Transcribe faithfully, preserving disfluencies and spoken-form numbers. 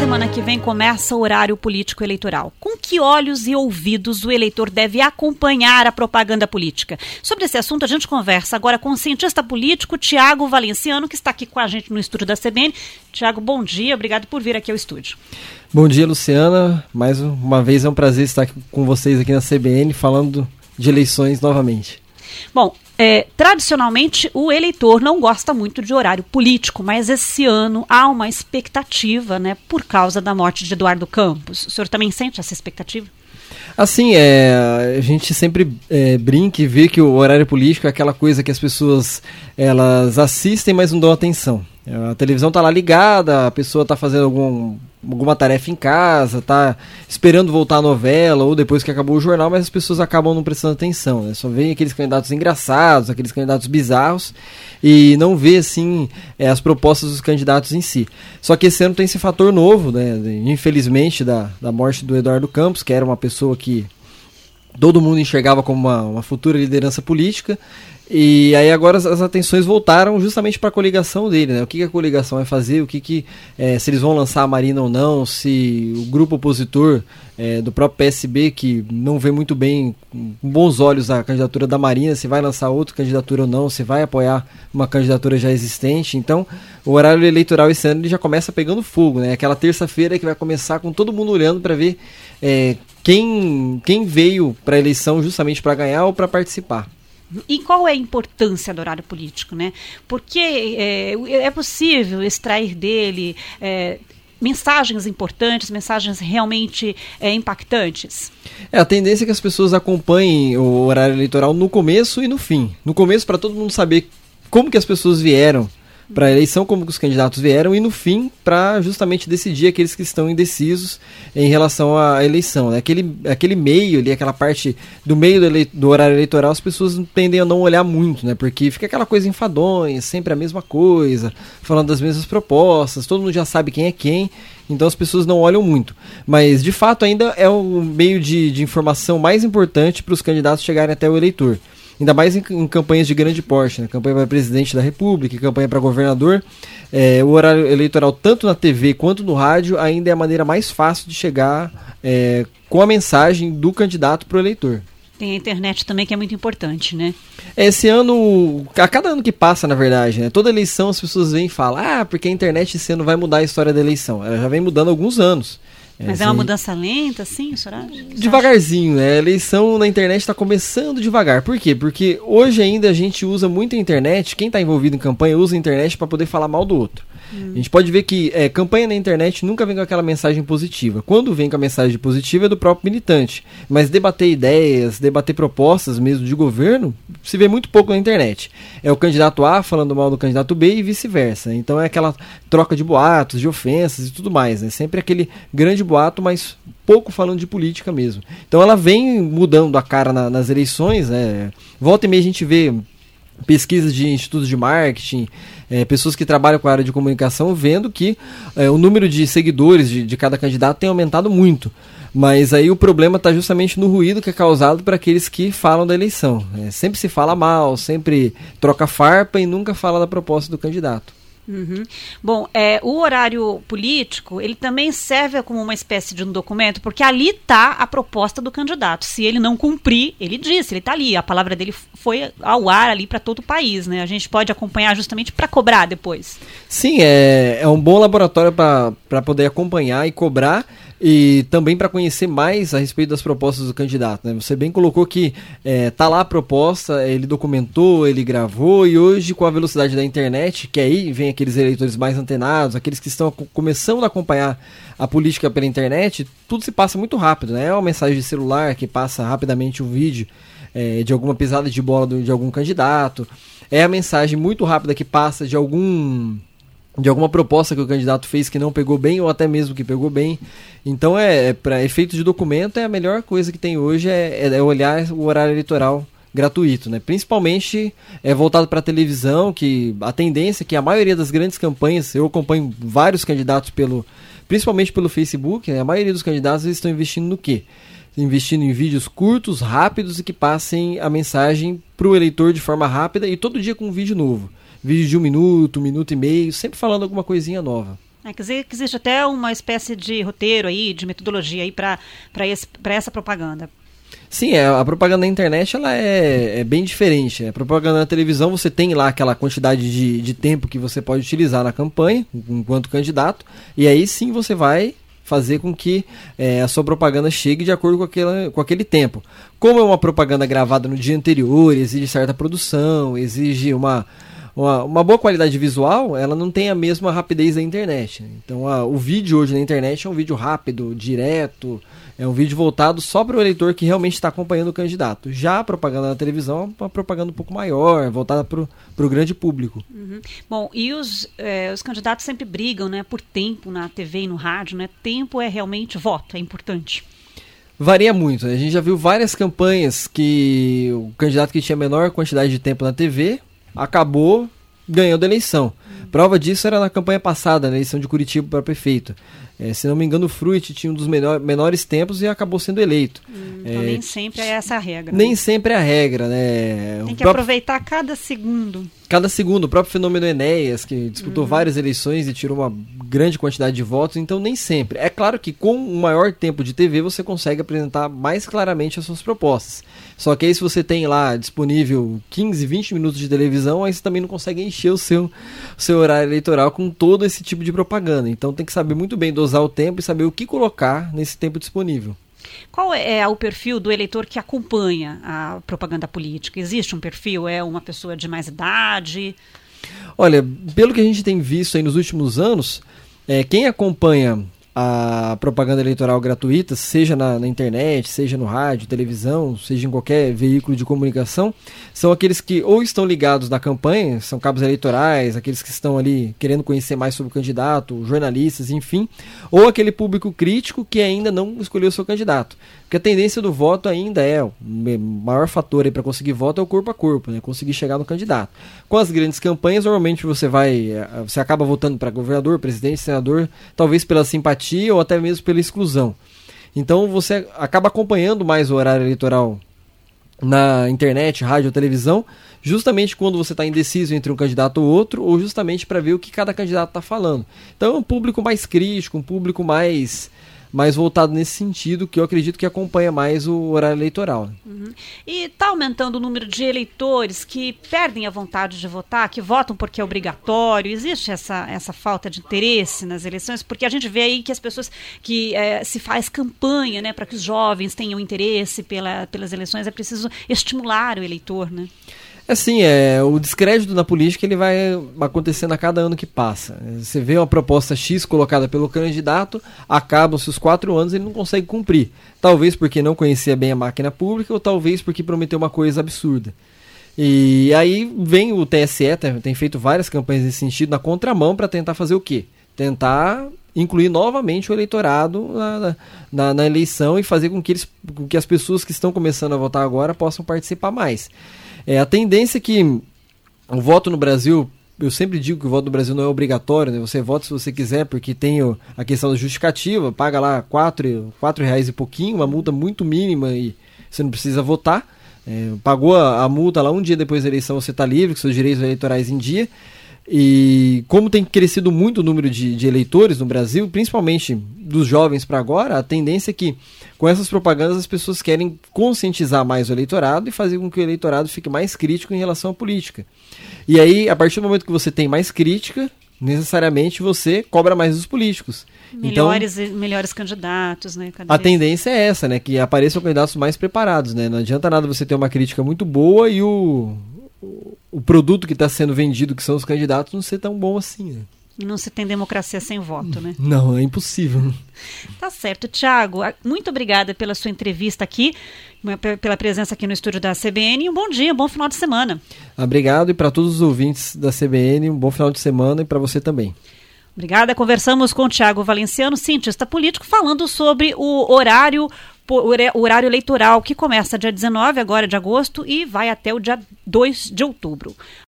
semana que vem começa o horário político eleitoral. Com que olhos e ouvidos o eleitor deve acompanhar a propaganda política? Sobre esse assunto a gente conversa agora com o cientista político Tiago Valenciano, que está aqui com a gente no estúdio da C B N. Tiago, bom dia, obrigado por vir aqui ao estúdio. Bom dia, Luciana. Mais uma vez é um prazer estar com vocês aqui na C B N falando de eleições novamente. Bom, é, tradicionalmente o eleitor não gosta muito de horário político, mas esse ano há uma expectativa, né, por causa da morte de Eduardo Campos. O senhor também sente essa expectativa? Assim, é, a gente sempre é, brinca e vê que o horário político é aquela coisa que as pessoas elas assistem, mas não dão atenção. A televisão está lá ligada, a pessoa está fazendo algum, alguma tarefa em casa, está esperando voltar a novela ou depois que acabou o jornal, mas as pessoas acabam não prestando atenção, né? Só vê aqueles candidatos engraçados, aqueles candidatos bizarros e não vê assim é, as propostas dos candidatos em si. Só que esse ano tem esse fator novo, né? Infelizmente, da, da morte do Eduardo Campos, que era uma pessoa que todo mundo enxergava como uma, uma futura liderança política. E aí agora as, as atenções voltaram justamente para a coligação dele, né? O que, que a coligação vai fazer, o que que, é, se eles vão lançar a Marina ou não, se o grupo opositor é, do próprio P S B, que não vê muito bem, com bons olhos a candidatura da Marina, se vai lançar outra candidatura ou não, se vai apoiar uma candidatura já existente. Então o horário eleitoral esse ano ele já começa pegando fogo, né? Aquela terça-feira que vai começar com todo mundo olhando para ver é, quem, quem veio para a eleição justamente para ganhar ou para participar. E qual é a importância do horário político, né? Porque é, é possível extrair dele é, mensagens importantes, mensagens realmente é, impactantes? É, a tendência é que as pessoas acompanhem o horário eleitoral no começo e no fim. No começo, para todo mundo saber como que as pessoas vieram para a eleição, como que os candidatos vieram, e no fim, para justamente decidir aqueles que estão indecisos em relação à eleição, né? Aquele, aquele meio ali, aquela parte do meio do, ele, do horário eleitoral, as pessoas tendem a não olhar muito, né? Porque fica aquela coisa enfadonha, sempre a mesma coisa, falando das mesmas propostas, todo mundo já sabe quem é quem, então as pessoas não olham muito. Mas, de fato, ainda é o meio de, de informação mais importante para os candidatos chegarem até o eleitor. Ainda mais em, em campanhas de grande porte, né? Campanha para presidente da República, campanha para governador. É, o horário eleitoral, tanto na T V quanto no rádio, ainda é a maneira mais fácil de chegar é, com a mensagem do candidato para o eleitor. Tem a internet também, que é muito importante, né? Esse ano, a cada ano que passa, na verdade, né? Toda eleição as pessoas vêm e falam, ah, porque a internet esse ano vai mudar a história da eleição. Ela já vem mudando há alguns anos. Mas é, é uma mudança lenta, assim, senhora? Devagarzinho, né? A eleição na internet está começando devagar. Por quê? Porque hoje ainda a gente usa muito a internet, quem está envolvido em campanha usa a internet para poder falar mal do outro. Hum. A gente pode ver que é, campanha na internet nunca vem com aquela mensagem positiva. Quando vem com a mensagem positiva é do próprio militante. Mas debater ideias, debater propostas mesmo de governo, se vê muito pouco na internet. É o candidato A falando mal do candidato B e vice-versa. Então é aquela troca de boatos, de ofensas e tudo mais, né? Sempre aquele grande boato, mas pouco falando de política mesmo. Então ela vem mudando a cara na, nas eleições, né? Volta e meia a gente vê pesquisas de institutos de marketing, é, pessoas que trabalham com a área de comunicação vendo que é, o número de seguidores de, de cada candidato tem aumentado muito. Mas aí o problema está justamente no ruído que é causado para aqueles que falam da eleição. É, sempre se fala mal, sempre troca farpa e nunca fala da proposta do candidato. Uhum. Bom, é, o horário político, ele também serve como uma espécie de um documento, porque ali está a proposta do candidato. Se ele não cumprir, ele disse, ele está ali, a palavra dele foi ao ar ali para todo o país, né? A gente pode acompanhar justamente para cobrar depois. Sim, é, é um bom laboratório para poder acompanhar e cobrar, e também para conhecer mais a respeito das propostas do candidato, né? Você bem colocou que é, tá lá a proposta, ele documentou, ele gravou, e hoje com a velocidade da internet, que aí vem aqueles eleitores mais antenados, aqueles que estão começando a acompanhar a política pela internet, tudo se passa muito rápido, né? É uma mensagem de celular que passa rapidamente um vídeo é, de alguma pisada de bola do, de algum candidato, é a mensagem muito rápida que passa de algum... de alguma proposta que o candidato fez que não pegou bem, ou até mesmo que pegou bem. Então, é, é para efeito de documento, é a melhor coisa que tem hoje é, é olhar o horário eleitoral gratuito, né? Principalmente é voltado para a televisão, que a tendência é que a maioria das grandes campanhas, eu acompanho vários candidatos, pelo, principalmente pelo Facebook, né? A maioria dos candidatos eles estão investindo no quê? Investindo em vídeos curtos, rápidos e que passem a mensagem para o eleitor de forma rápida e todo dia com um vídeo novo. Vídeo de um minuto, um minuto e meio, sempre falando alguma coisinha nova. É, quer dizer que existe até uma espécie de roteiro aí, de metodologia aí para essa propaganda. Sim, a propaganda na internet ela é, é bem diferente. Né? A propaganda na televisão você tem lá aquela quantidade de, de tempo que você pode utilizar na campanha, enquanto candidato, e aí sim você vai fazer com que é, a sua propaganda chegue de acordo com, aquela, com aquele tempo. Como é uma propaganda gravada no dia anterior, exige certa produção, exige uma... Uma, uma boa qualidade visual, ela não tem a mesma rapidez da internet. Então a, o vídeo hoje na internet é um vídeo rápido, direto, é um vídeo voltado só para o eleitor que realmente está acompanhando o candidato. Já a propaganda na televisão é uma propaganda um pouco maior, voltada para o grande público. Uhum. Bom, e os, é, os candidatos sempre brigam, né, por tempo na T V e no rádio, né? Tempo é realmente voto, é importante. Varia muito, né? A gente já viu várias campanhas que o candidato que tinha menor quantidade de tempo na T V acabou ganhando a eleição. Uhum. Prova disso era na campanha passada, na eleição de Curitiba para prefeito. É, se não me engano, o Fruit tinha um dos menor, menores tempos e acabou sendo eleito. Hum, então é, nem sempre é essa a regra. Nem né? sempre é a regra, né? Tem o que próprio, aproveitar cada segundo. Cada segundo. O próprio fenômeno Enéas, que disputou uhum. várias eleições e tirou uma grande quantidade de votos, então nem sempre. É claro que com um maior tempo de T V você consegue apresentar mais claramente as suas propostas. Só que aí se você tem lá disponível quinze, vinte minutos de televisão, aí você também não consegue encher o seu, o seu horário eleitoral com todo esse tipo de propaganda. Então tem que saber muito bem dosar o tempo e saber o que colocar nesse tempo disponível. Qual é o perfil do eleitor que acompanha a propaganda política? Existe um perfil? É uma pessoa de mais idade? Olha, pelo que a gente tem visto aí nos últimos anos, é, quem acompanha a propaganda eleitoral gratuita, seja na, na internet, seja no rádio, televisão, seja em qualquer veículo de comunicação, são aqueles que ou estão ligados na campanha, são cabos eleitorais, aqueles que estão ali querendo conhecer mais sobre o candidato, jornalistas, enfim, ou aquele público crítico que ainda não escolheu o seu candidato. Porque a tendência do voto ainda é, o maior fator para conseguir voto é o corpo a corpo, né? Conseguir chegar no candidato. Com as grandes campanhas, normalmente você vai, você acaba votando para governador, presidente, senador, talvez pela simpatia ou até mesmo pela exclusão. Então você acaba acompanhando mais o horário eleitoral na internet, rádio ou televisão, justamente quando você está indeciso entre um candidato ou outro, ou justamente para ver o que cada candidato está falando. Então é um público mais crítico, um público mais... mais voltado nesse sentido, que eu acredito que acompanha mais o horário eleitoral. Uhum. E está aumentando o número de eleitores que perdem a vontade de votar, que votam porque é obrigatório? Existe essa, essa falta de interesse nas eleições? Porque a gente vê aí que as pessoas que é, se faz campanha, né, para que os jovens tenham interesse pela, pelas eleições, é preciso estimular o eleitor, né? Assim, é, o descrédito na política ele vai acontecendo a cada ano que passa. Você vê uma proposta X colocada pelo candidato, acabam-se os quatro anos e ele não consegue cumprir. Talvez porque não conhecia bem a máquina pública ou talvez porque prometeu uma coisa absurda. E aí vem o T S E, tem feito várias campanhas nesse sentido, na contramão, para tentar fazer o quê? Tentar incluir novamente o eleitorado na, na, na eleição e fazer com que, eles, com que as pessoas que estão começando a votar agora possam participar mais. É, a tendência é que o voto no Brasil, eu sempre digo que o voto no Brasil não é obrigatório, né? Você vota se você quiser, porque tem o, a questão da justificativa, paga lá quatro, quatro reais e pouquinho, uma multa muito mínima e você não precisa votar. É, pagou a, a multa lá um dia depois da eleição, você está livre, com seus direitos eleitorais em dia. E como tem crescido muito o número de, de eleitores no Brasil, principalmente dos jovens para agora, a tendência é que com essas propagandas as pessoas querem conscientizar mais o eleitorado e fazer com que o eleitorado fique mais crítico em relação à política. E aí, a partir do momento que você tem mais crítica, necessariamente você cobra mais dos políticos. Melhores, então, melhores candidatos, né? Cada a vez. tendência é essa, né? Que apareçam candidatos mais preparados, né? Não adianta nada você ter uma crítica muito boa e o... o produto que está sendo vendido, que são os candidatos, não ser tão bom assim, né? E não se tem democracia sem voto, né? Não, é impossível. Tá certo. Tiago, muito obrigada pela sua entrevista aqui, pela presença aqui no estúdio da C B N. E um bom dia, um bom final de semana. Obrigado, e para todos os ouvintes da C B N, um bom final de semana e para você também. Obrigada. Conversamos com o Tiago Valenciano, cientista político, falando sobre o horário o horário eleitoral, que começa dia dezenove, agora de agosto, e vai até o dia dois de outubro.